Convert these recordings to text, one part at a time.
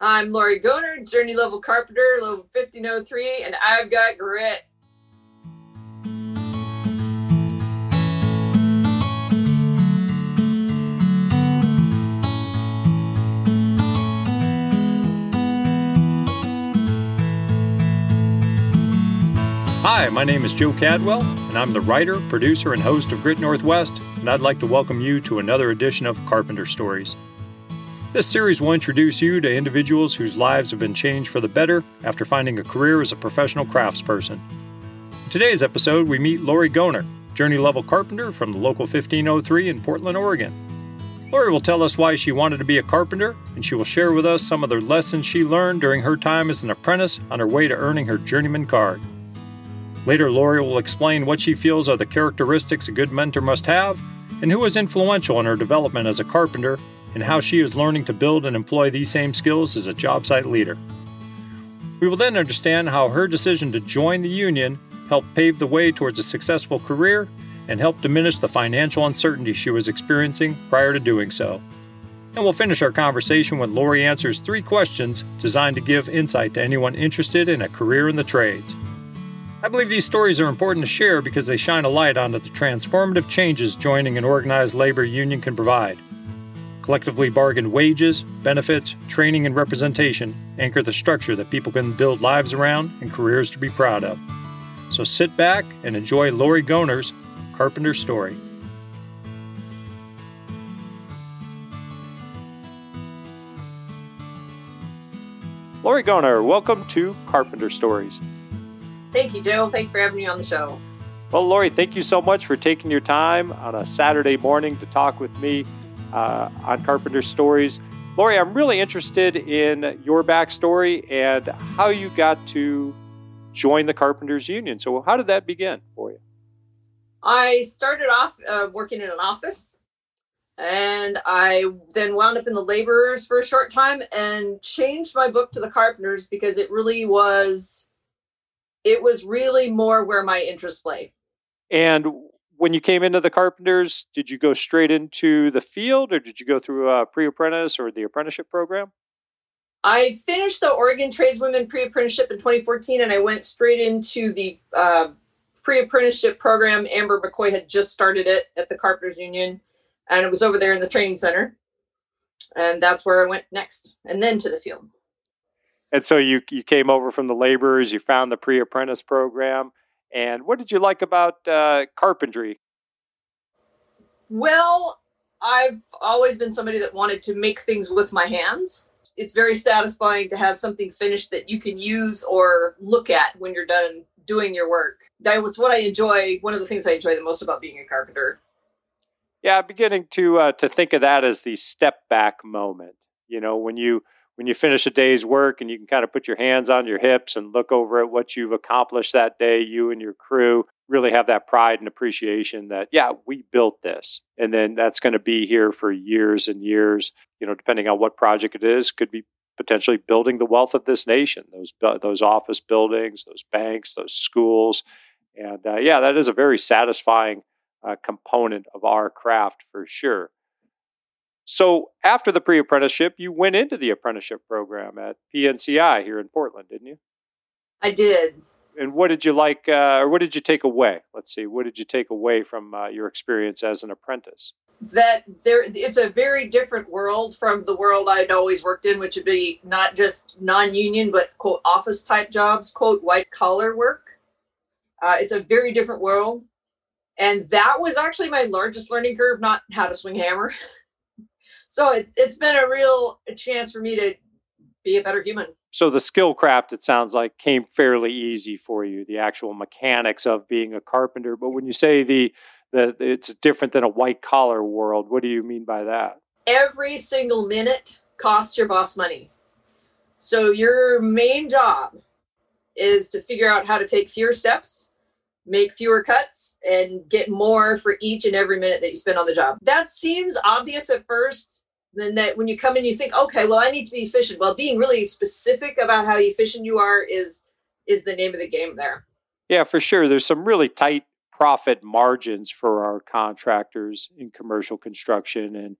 I'm Lori Goner, Journey Level Carpenter, level 1503, and I've got grit. Hi, my name is Joe Cadwell, and I'm the writer, producer, and host of Grit Northwest, and I'd like to welcome you to another edition of Carpenter Stories. This series will introduce you to individuals whose lives have been changed for the better after finding a career as a professional craftsperson. In today's episode, we meet Lori Goner, Journey Level Carpenter from the local 1503 in Portland, Oregon. Lori will tell us why she wanted to be a carpenter, and she will share with us some of the lessons she learned during her time as an apprentice on her way to earning her journeyman card. Later, Lori will explain what she feels are the characteristics a good mentor must have, and who was influential in her development as a carpenter, and how she is learning to build and employ these same skills as a job site leader. We will then understand how her decision to join the union helped pave the way towards a successful career and helped diminish the financial uncertainty she was experiencing prior to doing so. And we'll finish our conversation when Lori answers 3 questions designed to give insight to anyone interested in a career in the trades. I believe these stories are important to share because they shine a light onto the transformative changes joining an organized labor union can provide. Collectively bargained wages, benefits, training, and representation anchor the structure that people can build lives around and careers to be proud of. So sit back and enjoy Lori Goner's Carpenter Story. Lori Goner, welcome to Carpenter Stories. Thank you, Joe. Thank you for having me on the show. Well, Lori, thank you so much for taking your time on a Saturday morning to talk with me on Carpenter Stories. Lori, I'm really interested in your backstory and how you got to join the Carpenters Union. So how did that begin for you? I started off working in an office, and I then wound up in the laborers for a short time and changed my book to the Carpenters because it was really more where my interest lay. And when you came into the Carpenters, did you go straight into the field or did you go through a pre-apprentice or the apprenticeship program? I finished the Oregon Tradeswomen pre-apprenticeship in 2014, and I went straight into the pre-apprenticeship program. Amber McCoy had just started it at the Carpenters Union, and it was over there in the training center. And that's where I went next, and then to the field. And so you came over from the laborers, you found the pre-apprentice program. And what did you like about carpentry? Well, I've always been somebody that wanted to make things with my hands. It's very satisfying to have something finished that you can use or look at when you're done doing your work. That was what I enjoy. One of the things I enjoy the most about being a carpenter. Yeah, I'm beginning to think of that as the step back moment. You know, when you finish a day's work and you can kind of put your hands on your hips and look over at what you've accomplished that day, you and your crew really have that pride and appreciation that, yeah, we built this. And then that's going to be here for years and years, you know, depending on what project it is, could be potentially building the wealth of this nation, those office buildings, those banks, those schools. And yeah, that is a very satisfying component of our craft for sure. So after the pre-apprenticeship, you went into the apprenticeship program at PNCI here in Portland, didn't you? I did. And what did you like, or what did you take away? Let's see, what did you take away from your experience as an apprentice? It's a very different world from the world I'd always worked in, which would be not just non-union, but quote office type jobs, quote white collar work. It's a very different world. And that was actually my largest learning curve, not how to swing hammer. So it's been a real chance for me to be a better human. So the skill craft, it sounds like, came fairly easy for you, the actual mechanics of being a carpenter. But when you say the it's different than a white collar world, what do you mean by that? Every single minute costs your boss money. So your main job is to figure out how to take fewer steps, make fewer cuts, and get more for each and every minute that you spend on the job. That seems obvious at first. Then that when you come in, you think, okay, well, I need to be efficient. Well, being really specific about how efficient you are is the name of the game there. Yeah, for sure. There's some really tight profit margins for our contractors in commercial construction. And,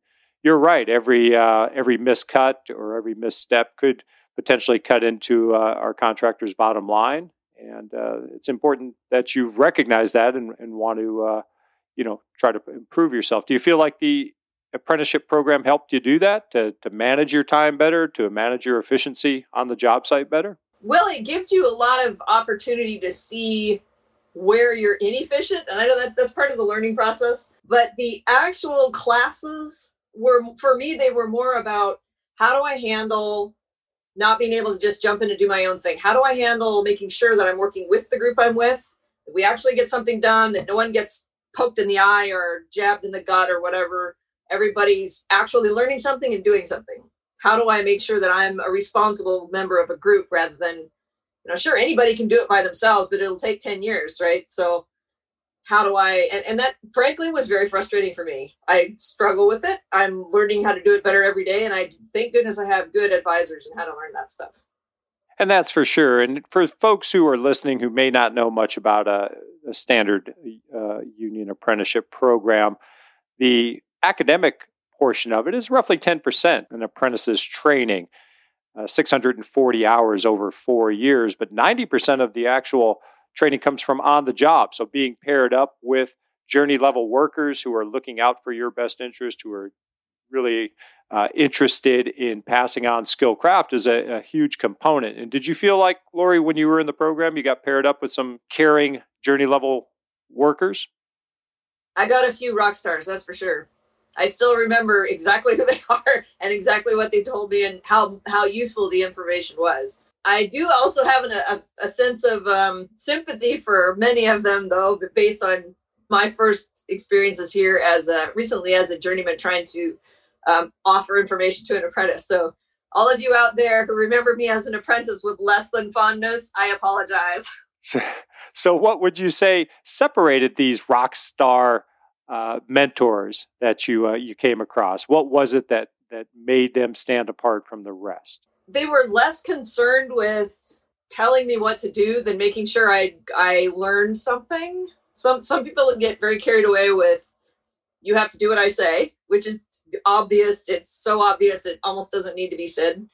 you're right. Every miscut or every misstep could potentially cut into our contractor's bottom line. And it's important that you've recognized that and want to, try to improve yourself. Do you feel like the apprenticeship program helped you do that, to manage your time better, to manage your efficiency on the job site better? Well, it gives you a lot of opportunity to see where you're inefficient. And I know that that's part of the learning process, but the actual classes were, for me, they were more about how do I handle not being able to just jump in and do my own thing? How do I handle making sure that I'm working with the group I'm with, that we actually get something done, that no one gets poked in the eye or jabbed in the gut or whatever? Everybody's actually learning something and doing something. How do I make sure that I'm a responsible member of a group rather than, sure, anybody can do it by themselves, but it'll take 10 years, right? So how do I, and that frankly was very frustrating for me. I struggle with it. I'm learning how to do it better every day. And I thank goodness I have good advisors in how to learn that stuff. And that's for sure. And for folks who are listening who may not know much about a standard union apprenticeship program, the academic portion of it is roughly 10%, an apprentice's training, 640 hours over 4 years, but 90% of the actual training comes from on the job. So being paired up with journey level workers who are looking out for your best interest, who are really interested in passing on skill craft is a huge component. And did you feel like, Lori, when you were in the program, you got paired up with some caring journey level workers? I got a few rock stars, that's for sure. I still remember exactly who they are and exactly what they told me and how useful the information was. I do also have a sense of sympathy for many of them, though, based on my first experiences here recently as a journeyman trying to offer information to an apprentice. So all of you out there who remember me as an apprentice with less than fondness, I apologize. So what would you say separated these rock star mentors that you came across? What was it that made them stand apart from the rest? They were less concerned with telling me what to do than making sure I learned something. Some people get very carried away with, you have to do what I say, which is obvious. It's so obvious it almost doesn't need to be said.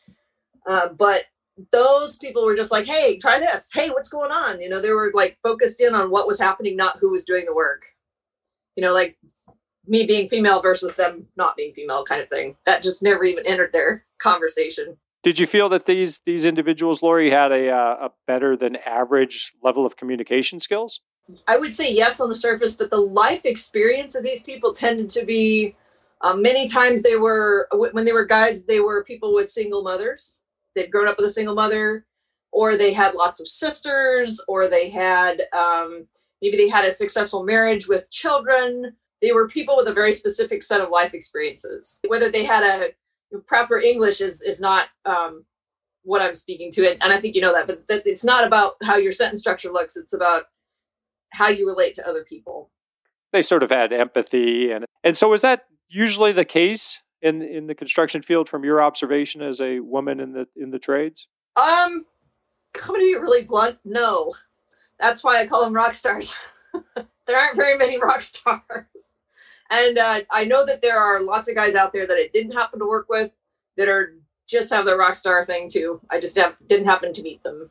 But those people were just like, hey, try this. Hey, what's going on? They were like focused in on what was happening, not who was doing the work. Like me being female versus them not being female kind of thing. That just never even entered their conversation. Did you feel that these individuals, Lori, had a better than average level of communication skills? I would say yes on the surface, but the life experience of these people tended to be, many times when they were guys, they were people with single mothers. They'd grown up with a single mother, or they had lots of sisters, or they had, maybe they had a successful marriage with children. They were people with a very specific set of life experiences. Whether they had a proper English is not what I'm speaking to. And I think you know that, but it's not about how your sentence structure looks. It's about how you relate to other people. They sort of had empathy. And so is that usually the case in the construction field from your observation as a woman in the trades? I'm going to be really blunt. No. That's why I call them rock stars. There aren't very many rock stars. And I know that there are lots of guys out there that it didn't happen to work with that just have the rock star thing too. I just didn't happen to meet them.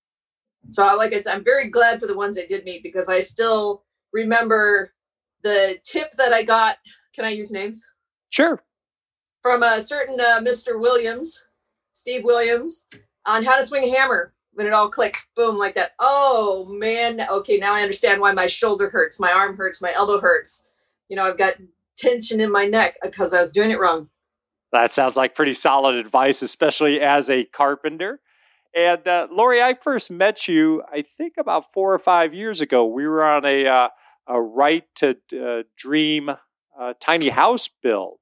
So like I said, I'm very glad for the ones I did meet because I still remember the tip that I got. Can I use names? Sure. From a certain Mr. Williams, Steve Williams, on how to swing a hammer when it all clicked, boom, like that. Oh man, okay, now I understand why my shoulder hurts, my arm hurts, my elbow hurts. I've got tension in my neck because I was doing it wrong. That sounds like pretty solid advice, especially as a carpenter. And Lori, I first met you, I think about 4 or 5 years ago. We were on a Right to Dream tiny house build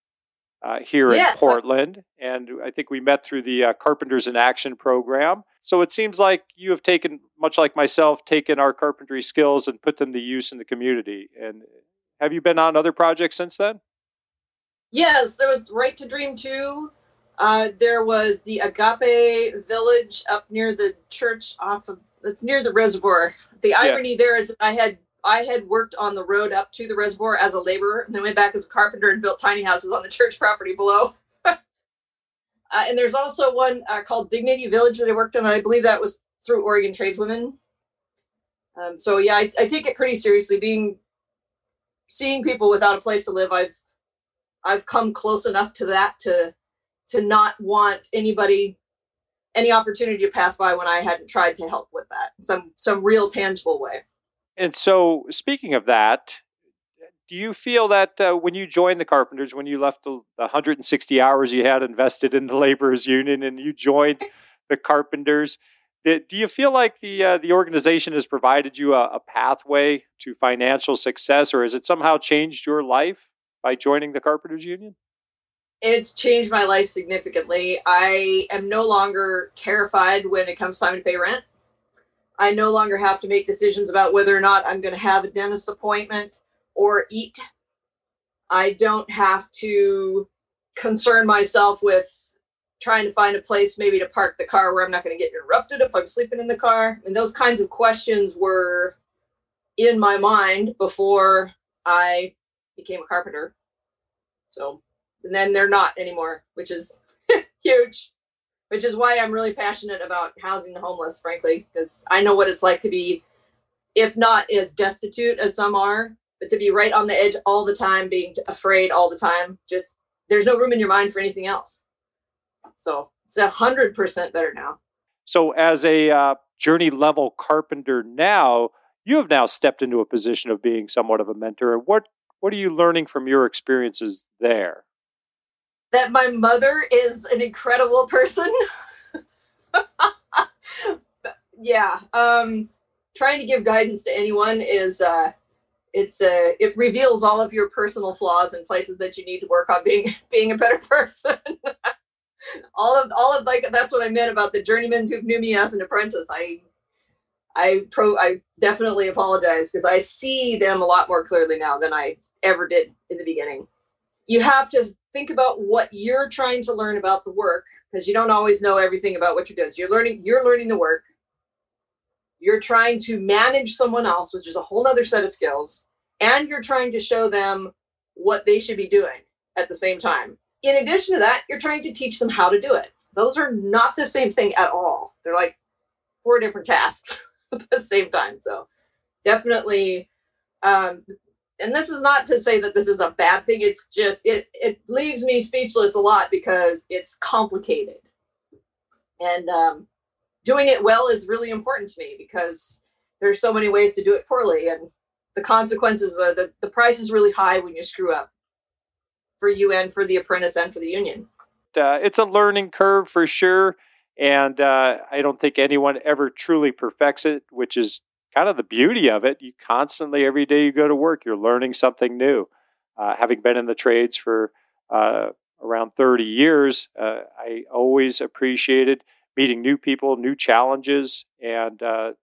here in Portland. And I think we met through the Carpenters in Action program. So it seems like you have taken, much like myself, taken our carpentry skills and put them to use in the community. And have you been on other projects since then? Yes, there was Right to Dream 2. There was the Agape Village up near the church it's near the reservoir. The irony there is that I had I had worked on the road up to the reservoir as a laborer, and then went back as a carpenter and built tiny houses on the church property below. And there's also one called Dignity Village that I worked on. I believe that was through Oregon Tradeswomen. So yeah, I take it pretty seriously. Seeing people without a place to live, I've come close enough to that to not want any opportunity to pass by when I hadn't tried to help with that in some real tangible way. And so, speaking of that, do you feel that when you joined the Carpenters, when you left the 160 hours you had invested in the Laborers Union and you joined the Carpenters, do you feel like the organization has provided you a pathway to financial success, or has it somehow changed your life by joining the Carpenters Union? It's changed my life significantly. I am no longer terrified when it comes time to pay rent. I no longer have to make decisions about whether or not I'm going to have a dentist appointment or eat. I don't have to concern myself with trying to find a place maybe to park the car where I'm not going to get interrupted if I'm sleeping in the car. And those kinds of questions were in my mind before I became a carpenter. So, and then they're not anymore, which is huge, which is why I'm really passionate about housing the homeless, frankly, because I know what it's like to be, if not as destitute as some are, but to be right on the edge all the time, being afraid all the time. Just, there's no room in your mind for anything else. So it's 100% better now. So as a journey level carpenter now, you have now stepped into a position of being somewhat of a mentor. What are you learning from your experiences there? That my mother is an incredible person. Yeah. Trying to give guidance to anyone is, it reveals all of your personal flaws and places that you need to work on being a better person. all of like, that's what I meant about the journeyman who knew me as an apprentice. I definitely apologize because I see them a lot more clearly now than I ever did in the beginning. You have to think about what you're trying to learn about the work, because you don't always know everything about what you're doing. So you're learning the work. You're trying to manage someone else, which is a whole other set of skills. And you're trying to show them what they should be doing at the same time. In addition to that, you're trying to teach them how to do it. Those are not the same thing at all. They're like 4 different tasks at the same time. So definitely, and this is not to say that this is a bad thing. It's just, it leaves me speechless a lot because it's complicated. And doing it well is really important to me because there's so many ways to do it poorly. And the consequences are the price is really high when you screw up for you and for the apprentice and for the union. It's a learning curve for sure. And I don't think anyone ever truly perfects it, which is kind of the beauty of it. You constantly, every day you go to work, you're learning something new. Having been in the trades for around 30 years, I always appreciated meeting new people, new challenges, and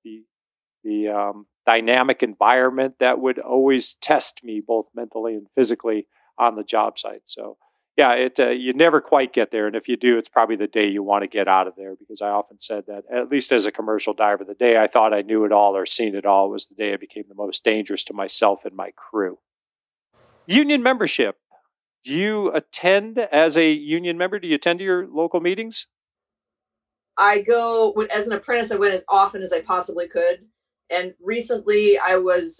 the dynamic environment that would always test me both mentally and physically on the job site. So yeah, you never quite get there. And if you do, it's probably the day you want to get out of there, because I often said that, at least as a commercial diver, the day I thought I knew it all or seen it all was the day I became the most dangerous to myself and my crew. Union membership. Do you attend as a union member? Do you attend to your local meetings? I go, as an apprentice, I went as often as I possibly could. And recently I was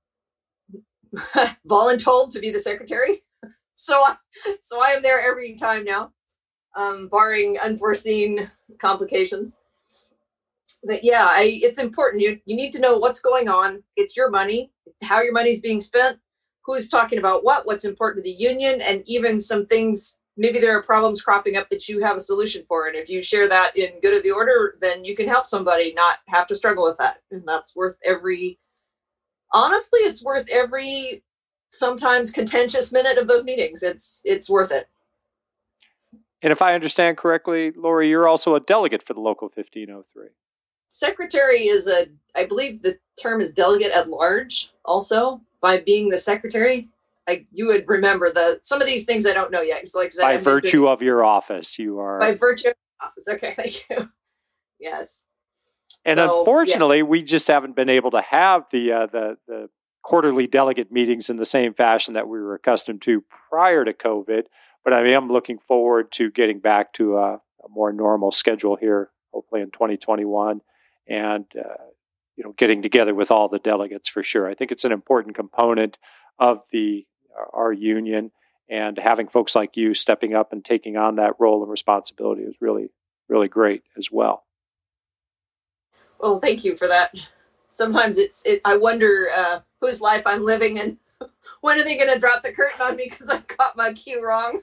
voluntold to be the secretary. So I am there every time now, barring unforeseen complications. But yeah, it's important. You need to know what's going on. It's your money, how your money's being spent, who's talking about what's important to the union, and even some things, maybe there are problems cropping up that you have a solution for. And if you share that in good of the order, then you can help somebody not have to struggle with that. And that's worth honestly, it's worth every sometimes contentious minute of those meetings. It's worth it. And if I understand correctly, Lori, you're also a delegate for the Local 1503. Secretary is I believe the term is delegate at large also, by being the secretary. You would remember some of these things I don't know yet. So like by virtue of your office, you are. By virtue of your office. Okay, thank you. Yes. And unfortunately, we just haven't been able to have the quarterly delegate meetings in the same fashion that we were accustomed to prior to COVID. But I am looking forward to getting back to a more normal schedule here, hopefully in 2021, and getting together with all the delegates for sure. I think it's an important component of our union, and having folks like you stepping up and taking on that role and responsibility is really, really great as well. Well, thank you for that. Sometimes I wonder whose life I'm living and when are they going to drop the curtain on me because I've got my cue wrong?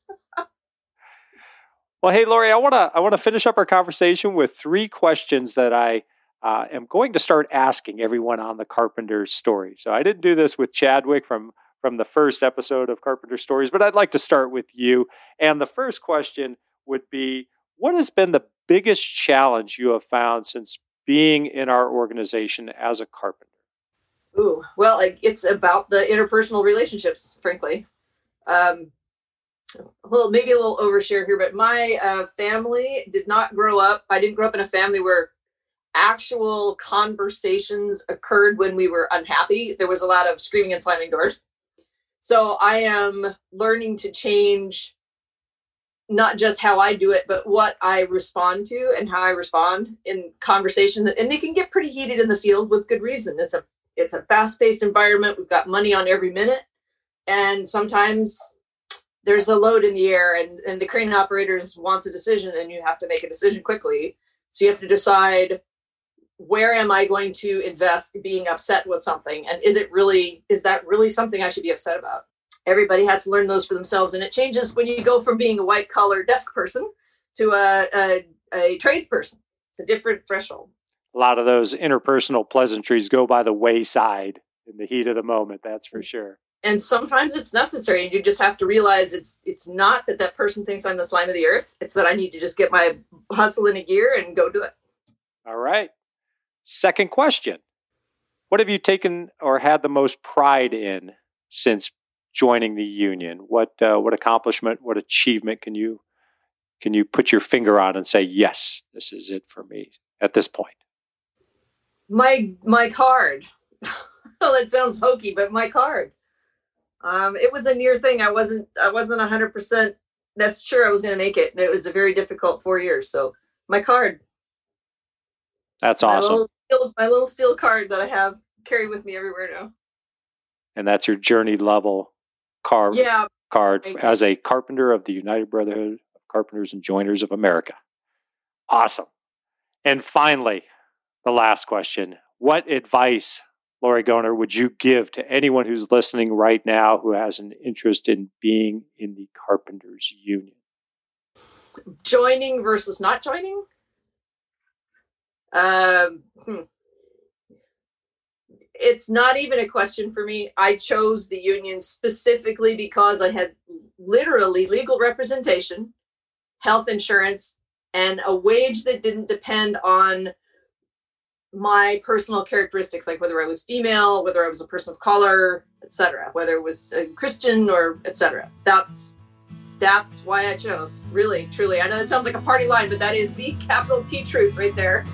Well, hey, Lori, I want to finish up our conversation with 3 questions that I am going to start asking everyone on the Carpenter Story. So I didn't do this with Chadwick from the first episode of Carpenter Stories, but I'd like to start with you. And the first question would be, what has been the biggest challenge you have found since being in our organization as a carpenter? Ooh, well, it's about the interpersonal relationships, frankly. Maybe a little overshare here, but my family did not grow up. I didn't grow up in a family where actual conversations occurred when we were unhappy. There was a lot of screaming and slamming doors. So I am learning to change not just how I do it, but what I respond to and how I respond in conversation. And they can get pretty heated in the field with good reason. It's a fast-paced environment. We've got money on every minute. And sometimes there's a load in the air and the crane operators wants a decision and you have to make a decision quickly. So you have to decide, where am I going to invest being upset with something? And is that really something I should be upset about? Everybody has to learn those for themselves. And it changes when you go from being a white collar desk person to a tradesperson. It's a different threshold. A lot of those interpersonal pleasantries go by the wayside in the heat of the moment. That's for sure. And sometimes it's necessary. And you just have to realize it's not that person thinks I'm the slime of the earth. It's that I need to just get my hustle in a gear and go do it. All right. Second question. What have you taken or had the most pride in since joining the union? What accomplishment, what achievement can you put your finger on and say, yes, this is it for me at this point? My card. Well, that sounds hokey, but my card. It was a near thing. I wasn't 100% that's sure I was going to make it. And it was a very difficult 4 years. So my card. That's awesome. My little steel card that I carry with me everywhere now. And that's your journey level card as a carpenter of the United Brotherhood of Carpenters and Joiners of America. Awesome. And finally, the last question. What advice, Lori Goner, would you give to anyone who's listening right now who has an interest in being in the Carpenters Union? Joining versus not joining? It's not even a question for me. I chose the union specifically because I had literally legal representation, health insurance, and a wage that didn't depend on my personal characteristics, like whether I was female, whether I was a person of color, etc., whether it was a Christian or etc. That's why I chose. Really, truly. I know that sounds like a party line, but that is the capital T truth right there.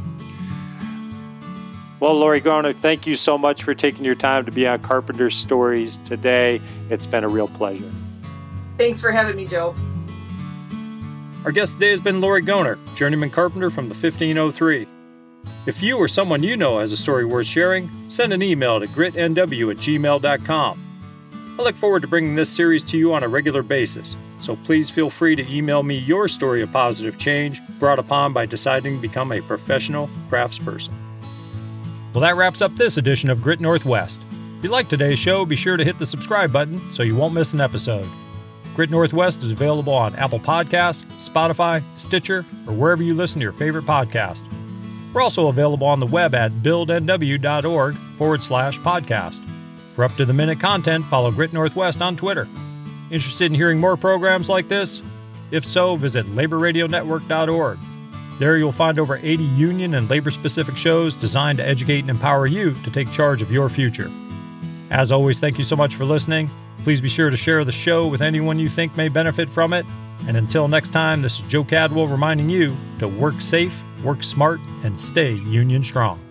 Well, Lori Goner, thank you so much for taking your time to be on Carpenter Stories today. It's been a real pleasure. Thanks for having me, Joe. Our guest today has been Lori Goner, journeyman carpenter from the 1503. If you or someone you know has a story worth sharing, send an email to gritnw@gmail.com. I look forward to bringing this series to you on a regular basis, so please feel free to email me your story of positive change brought upon by deciding to become a professional craftsperson. Well, that wraps up this edition of Grit Northwest. If you like today's show, be sure to hit the subscribe button so you won't miss an episode. Grit Northwest is available on Apple Podcasts, Spotify, Stitcher, or wherever you listen to your favorite podcast. We're also available on the web at buildnw.org/podcast. For up-to-the-minute content, follow Grit Northwest on Twitter. Interested in hearing more programs like this? If so, visit laborradionetwork.org. There you'll find over 80 union and labor-specific shows designed to educate and empower you to take charge of your future. As always, thank you so much for listening. Please be sure to share the show with anyone you think may benefit from it. And until next time, this is Joe Cadwell reminding you to work safe, work smart, and stay union strong.